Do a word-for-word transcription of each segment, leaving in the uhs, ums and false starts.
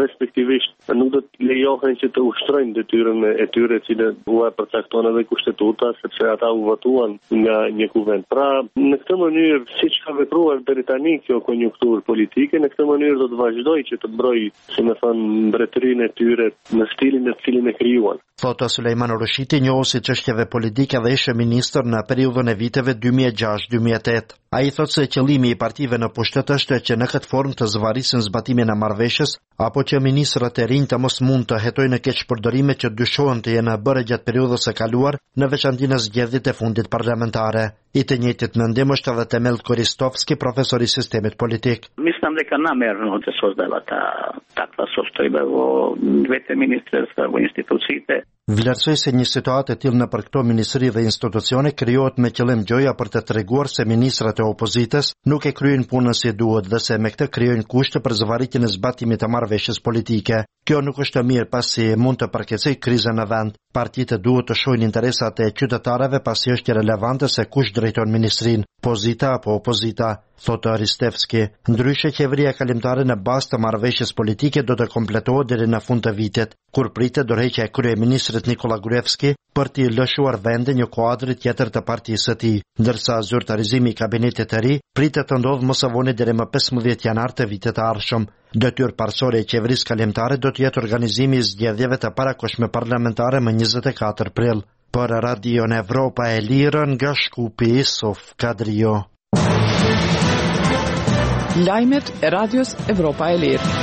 respektivisht nuk do të lejohen që të ushtrojnë detyrën e tyre që u përcakton edhe kushtetuta, sepse ata u votuan nga një kuvend. Pra, në këtë mënyrë, siç ka vepruar deri tani kjo konjunkturë politike, në këtë mënyrë do të vazhdojë që të mbrojë, si më thon, mbretërinë e tyre në stilin në cilin e krijuan. Thotë Sulejman Urushiti, njohuesi çështjeve politike dhe ishte ministër në periudhën e viteve dy mijë e gjashtë dy mijë e tetë. Ai thotë se qëllimi i partive në pushtet është që në këtë formë të zvarisin zbatimin e marrëveshjes, apo që ministrat e rinj të mos mund të hetojnë në keqpërdorime që dyshohen të jenë bërë gjatë periudhës së kaluar, në veçantë në zgjedhjet e fundit parlamentare. I të njëjtit mendim është edhe Temel Koristovski, profesor i sistemit politik. Mislim da ka namerno se sozdala ta takva sostojba vo dvete ministrstva vo instituciite. Vlerësoj se një situatë e tillë nëpër këto ministri dhe institucione krijohet me qëllim gjoja për të treguar se ministrat e opozitës nuk e kryejnë punën si duhet dhe se me këtë krijojnë kushte për zvarritjen e zbatimit të marrëveshjes politike. Kjo nuk është e mirë pasi mund të përkeçëjë krizën në vend. Partitë duhet të shohin interesat e qytetarëve pasi është relevante se kush drejton ministrinë, pozita apo opozita, thotë Aristevski. Ndryshe, qeveria kalimtare në bazë të marrëveshjes politike do të kompletohet deri në fund të vitit, kur pritet dorëheqja e kryeministrit Nikola Gruevski për t'i lëshuar vendin një kuadri tjetër të partisë së tij, ndërsa zyrtarizimi i kabinetit të ri pritet të ndodhë mos avoni deri më pesëmbëdhjetë janar të vitit të ardhshëm. Detyrë parsorë e qeverisë kalimtare do të jetë organizimi i zgjedhjeve të parakohshme parlamentare më njëzet e katër prill. Për Radion Evropa e Lirë nga Shkupi, Sof Kadrio. Lajmet e Radios Evropa e Lirë.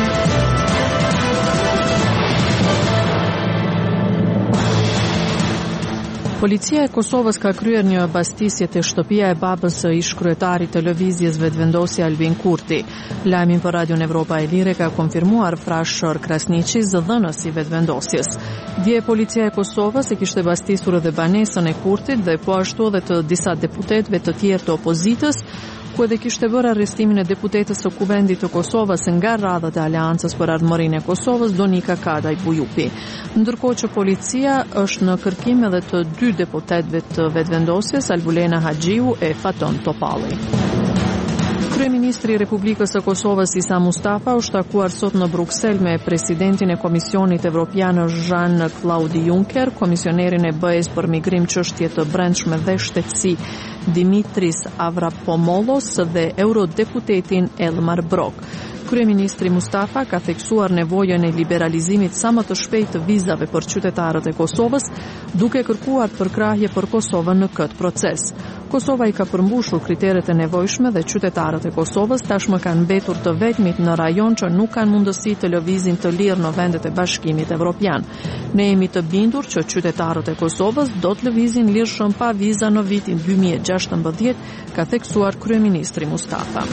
Policia e Kosovës ka kryer një bastisje te shtëpia e babës së ish-kryetarit të lëvizjes vetëvendosje Albin Kurti. Lajmin për Radion Evropa e Lirë ka konfirmuar Frashër Krasniqi, zëdhënësi i vetëvendosjes. Dje policia e Kosovës e kishte bastisur edhe banesën e Kurtit dhe po ashtu edhe të disa deputetëve të tjerë të opozitës, ku edhe kishte bërë arrestimin e deputetës së Kuvendit të Kosovës nga radhët e Aleancës për Ardhmërinë e Kosovës, Donika Kadaj Bujupi. Ndërkohë që policia është në kërkim edhe të dy deputetëve të vetëvendosjes, Albulena Haxhiu e Faton Topalli. Kryeministri i Republikës së Kosovës Isa Mustafa është takuar sot në Bruksel me presidentin e Komisionit Evropian Jean-Claude Juncker, komisionerin e B E-s për migrim, çështje të brendshme dhe shtetësi Dimitris Avramopoulos dhe eurodeputetin Elmar Brok. Kryeministri Mustafa ka theksuar nevojën e liberalizimit sa më të shpejtë të vizave për qytetarët e Kosovës, duke kërkuar përkrahje për Kosovën në këtë proces. Kosova i ka përmbushur kriteret e nevojshme dhe qytetarët e Kosovës tashmë kanë mbetur të vetmit në rajon që nuk kanë mundësi të lëvizin të lirë në vendet e Bashkimit Evropian. Ne jemi të bindur që qytetarët e Kosovës do të lëvizin lirshëm pa viza në vitin dy mijë e gjashtëmbëdhjetë, ka theksuar kryeministri Mustafa.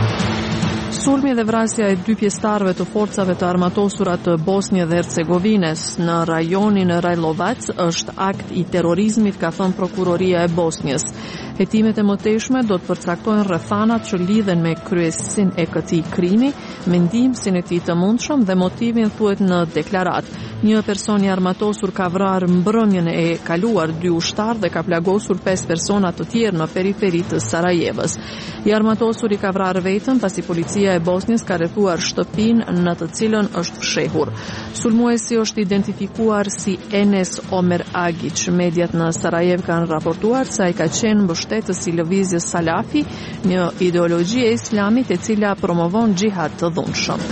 Sulmi dhe vrasja e dy pjesëtarëve të forcave të armatosura të Bosnjë dhe Hercegovines në rajonin Rajlovac është akt i terrorizmit, ka thënë prokuroria e Bosnjës. Hetimet e mëtejshme do të përcaktojnë rrethanat që lidhen me kryesin e këtij krimi, mendimsin e tij të mundshëm dhe motivin, thuhet në deklarat. Një person i armatosur ka vrarë mbrëmjen e kaluar dy ushtar dhe ka plagosur pesë persona të tjerë në periferi të Sarajevës. I armatosur i ka vrarë vetëm pasi policia e Bosnjës ka rrethuar shtëpinë në të cilën është fshehur. Sulmuesi është identifikuar si Enes Omer Agic. Mediat në Sarajev kanë raportuar se ai ka qenë mbështetës i lëvizjes Salafi, një ideologji e islamit e cila promovon xhihad të dhunshëm.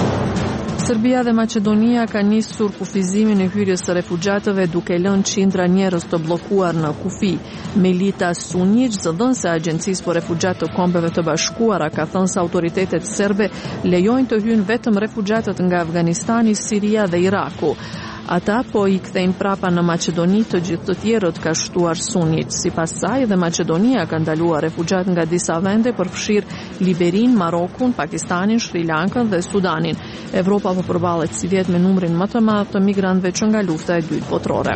Serbia dhe Maqedonia ka nisur kufizimin e hyrjes së refugjatëve duke lënë qindra njerëz të bllokuar në kufi. Melita Sunic, zëdhënëse e Agjencisë për Refugjatë të Kombeve të Bashkuara, ka thënë se autoritetet serbe lejojnë të hyjnë vetëm refugjatët nga Afganistani, Siria dhe Iraku. Ata po i kthejnë prapa në Maqedoni të gjithë të tjerët, ka shtuar Sunic. Sipas saj, dhe Maqedonia ka ndaluar refugjat nga disa vende për fshir Liberin, Marokun, Pakistanin, Sri Lankën dhe Sudanin. Evropa po përballet si vjet me numrin më të madh të migrantëve që nga lufta e dytë botërore.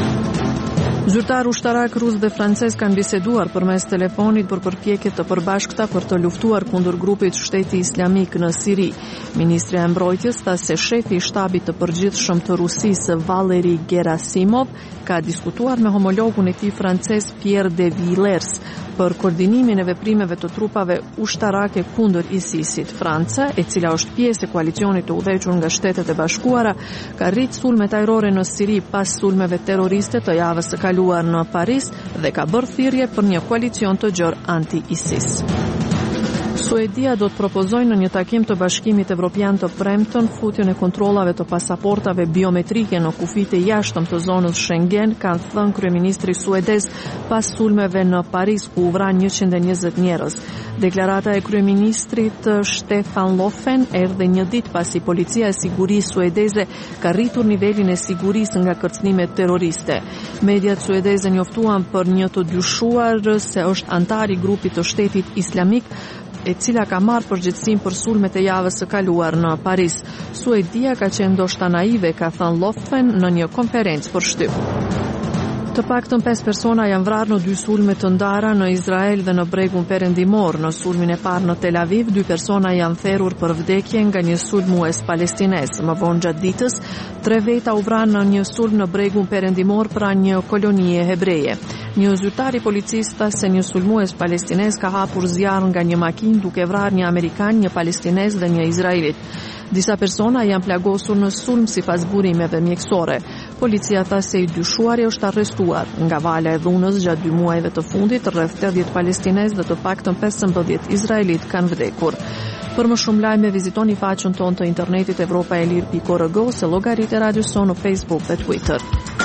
Zyrtar ushtarak rus dhe francez kanë biseduar përmes telefonit për përpjekjet të përbashkëta për të luftuar kundër grupit Shteti Islamik në Siri. Ministri e Mbrojtjes tha se shefi i shtabit të përgjithshëm të Rusisë, Valeri Gerasimov, ka diskutuar me homologun e tij francez Pierre de Villers për koordinimin e veprimeve të trupave ushtarake kundër ISIS-it. Franca, e cila është pjesë e koalicionit të udhëhequr nga Shtetet e Bashkuara, ka rrit sulme ajrore në Siri pas sulmeve terroriste të javës së kaluar në Paris dhe ka bërë thirrje për një koalicion të gjerë anti-ISIS. Suedia do të propozojë në një takim të Bashkimit Evropian të premten futjen e kontrollave të pasaportave biometrike në kufijtë e jashtëm të zonës Schengen, kanë thënë kryeministri suedez pas sulmeve në Paris ku u vran njëqind e njëzet njerëz. Deklarata e kryeministrit Stefan Löfven erdhi një ditë pasi policia e sigurisë suedeze ka rritur nivelin e sigurisë nga kërcënimet terroriste. Mediat suedeze njoftuan për një të dyshuar se është antar i grupit të Shtetit Islamik, e cila ka marrë përgjegjësinë për sulmet e javës së kaluar në Paris. Suedia ka qenë ndoshta naive, ka thënë Löfven në një konferencë për shtyp. Të paktën pesë persona janë vrarë në dy sulme të ndara në Izrael dhe në Bregun Perëndimor. Në sulmin e parë në Tel Aviv, dy persona janë therrur për vdekje nga një sulmues palestinez. Më vonë gjatë ditës, tre veta u vranë në një sulm në Bregun Perëndimor pranë një kolonie hebreje. Një zyrtar i policisë tha se një sulmues palestinez ka hapur zjarr nga një makinë duke vrarë një amerikan, një palestinez dhe një izraelit. Disa persona janë plagosur në sulm sipas burimeve mjekësore. Policia tha se i dyshuari është arrestuar. Nga vala e dhunës gjatë dy muajve të fundit, rreth tetëdhjetë palestinez dhe të paktën pesëmbëdhjetë izraelit kanë vdekur. Për më shumë lajme vizitoni faqen tonë të internetit evropa e lirë pikë org ose llogaritë e radios sonë në Facebook dhe Twitter.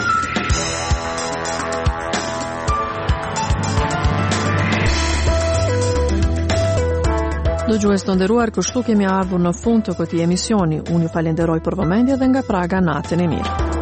Dëgjues të nderuar, kështu kemi ardhur në fund të këtij emisioni. Unë ju falenderoj për vëmendje dhe nga Praga natën e mirë.